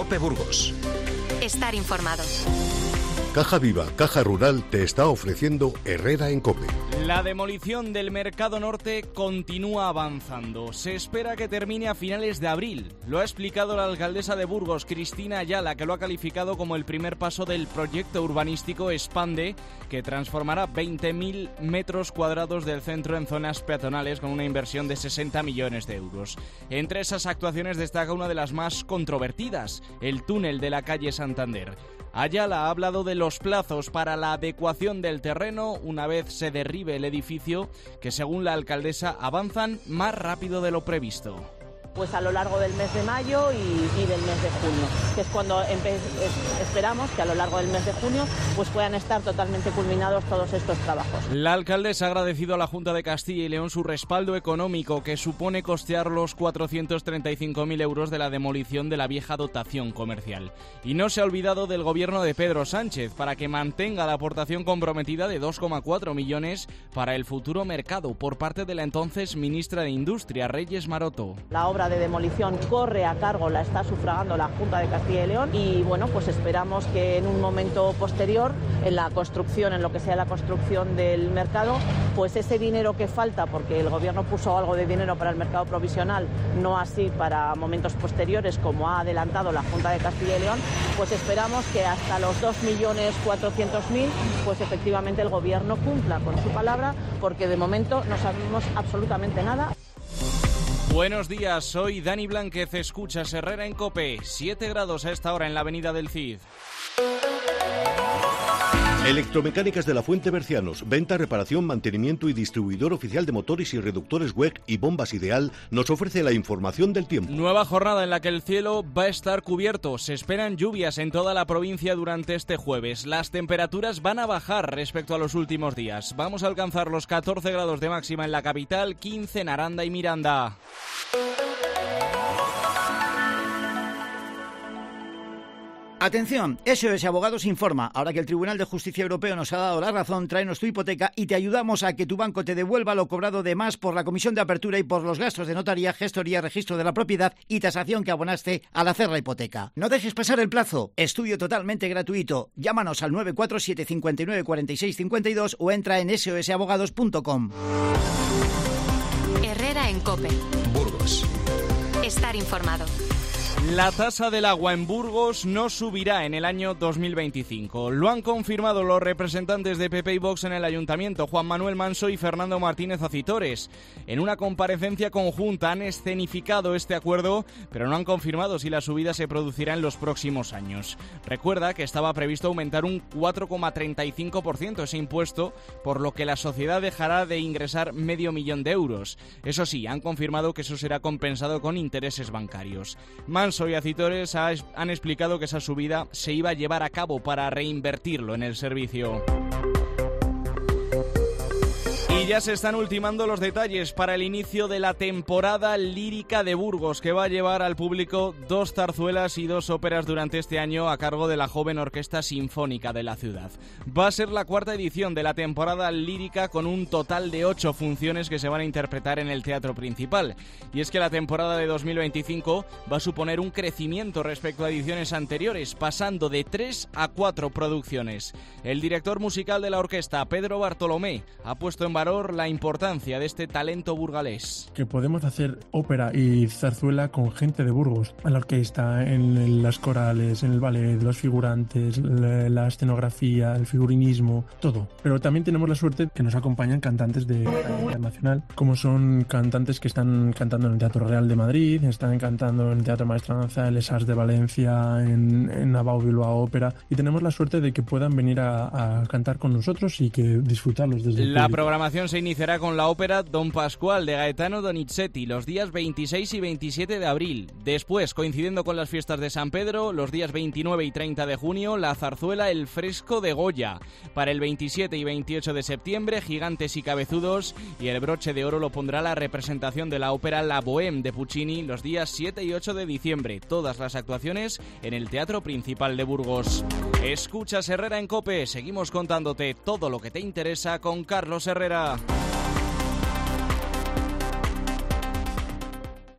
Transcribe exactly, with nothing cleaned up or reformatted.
COPE Burgos. Estar informado. Caja Viva, Caja Rural te está ofreciendo Herrera en COPE. La demolición del Mercado Norte continúa avanzando. Se espera que termine a finales de abril. Lo ha explicado la alcaldesa de Burgos, Cristina Ayala, que lo ha calificado como el primer paso del proyecto urbanístico Expande, que transformará veinte mil metros cuadrados del centro en zonas peatonales con una inversión de sesenta millones de euros. Entre esas actuaciones destaca una de las más controvertidas, el túnel de la calle Santander. Ayala ha hablado de los plazos para la adecuación del terreno una vez se derribe el edificio, que según la alcaldesa avanzan más rápido de lo previsto. Pues a lo largo del mes de mayo y, y del mes de junio, que es cuando empe- esperamos que a lo largo del mes de junio pues puedan estar totalmente culminados todos estos trabajos. La alcaldesa ha agradecido a la Junta de Castilla y León su respaldo económico, que supone costear los cuatrocientos treinta y cinco mil euros de la demolición de la vieja dotación comercial. Y no se ha olvidado del gobierno de Pedro Sánchez para que mantenga la aportación comprometida de dos coma cuatro millones para el futuro mercado por parte de la entonces ministra de Industria, Reyes Maroto. La obra de demolición corre a cargo, la está sufragando la Junta de Castilla y León y bueno, pues esperamos que en un momento posterior, en la construcción, en lo que sea la construcción del mercado, pues ese dinero que falta, porque el gobierno puso algo de dinero para el mercado provisional, no así para momentos posteriores como ha adelantado la Junta de Castilla y León, pues esperamos que hasta los dos millones cuatrocientos mil, pues efectivamente el gobierno cumpla con su palabra, porque de momento no sabemos absolutamente nada. Buenos días, soy Dani Blánquez, escuchas Herrera en COPE, siete grados a esta hora en la avenida del Cid. Electromecánicas de la Fuente Bercianos, venta, reparación, mantenimiento y distribuidor oficial de motores y reductores W E C y bombas Ideal, nos ofrece la información del tiempo. Nueva jornada en la que el cielo va a estar cubierto. Se esperan lluvias en toda la provincia durante este jueves. Las temperaturas van a bajar respecto a los últimos días. Vamos a alcanzar los catorce grados de máxima en la capital, quince en Aranda y Miranda. Atención, S O S Abogados informa. Ahora que el Tribunal de Justicia Europeo nos ha dado la razón, tráenos tu hipoteca y te ayudamos a que tu banco te devuelva lo cobrado de más por la comisión de apertura y por los gastos de notaría, gestoría, registro de la propiedad y tasación que abonaste al hacer la hipoteca. No dejes pasar el plazo. Estudio totalmente gratuito. Llámanos al nueve cuatro siete cinco nueve cuatro seis cinco dos o entra en s o s abogados punto com. Herrera en COPE. Burgos. Estar informado. La tasa del agua en Burgos no subirá en el año dos mil veinticinco. Lo han confirmado los representantes de P P y Vox en el Ayuntamiento, Juan Manuel Manso y Fernando Martínez Acitores. En una comparecencia conjunta han escenificado este acuerdo, pero no han confirmado si la subida se producirá en los próximos años. Recuerda que estaba previsto aumentar un cuatro coma treinta y cinco por ciento ese impuesto, por lo que la sociedad dejará de ingresar medio millón de euros. Eso sí, han confirmado que eso será compensado con intereses bancarios. Manso y Acitores han explicado que esa subida se iba a llevar a cabo para reinvertirlo en el servicio. Y ya se están ultimando los detalles para el inicio de la temporada lírica de Burgos, que va a llevar al público dos zarzuelas y dos óperas durante este año a cargo de la joven Orquesta Sinfónica de la ciudad. Va a ser la cuarta edición de la temporada lírica con un total de ocho funciones que se van a interpretar en el teatro principal. Y es que la temporada de dos mil veinticinco va a suponer un crecimiento respecto a ediciones anteriores, pasando de tres a cuatro producciones. El director musical de la orquesta, Pedro Bartolomé, ha puesto en valor la importancia de este talento burgalés. Que podemos hacer ópera y zarzuela con gente de Burgos, en la orquesta, en las corales, en el ballet, los figurantes, la, la escenografía, el figurinismo, todo. Pero también tenemos la suerte que nos acompañan cantantes de talla internacional, como son cantantes que están cantando en el Teatro Real de Madrid, están cantando en el Teatro Maestranza, el ESAS de Valencia, en, en Navao Bilbao Ópera, y tenemos la suerte de que puedan venir a, a cantar con nosotros y que disfrutarlos desde el La público. programación se iniciará con la ópera Don Pascual de Gaetano Donizetti los días veintiséis y veintisiete de abril. Después, coincidiendo con las fiestas de San Pedro, los días veintinueve y treinta de junio, la zarzuela El Fresco de Goya. Para el veintisiete y veintiocho de septiembre, Gigantes y Cabezudos, y el broche de oro lo pondrá la representación de la ópera La Bohème de Puccini los días siete y ocho de diciembre. Todas las actuaciones en el Teatro Principal de Burgos. Escuchas Herrera en COPE, seguimos contándote todo lo que te interesa con Carlos Herrera.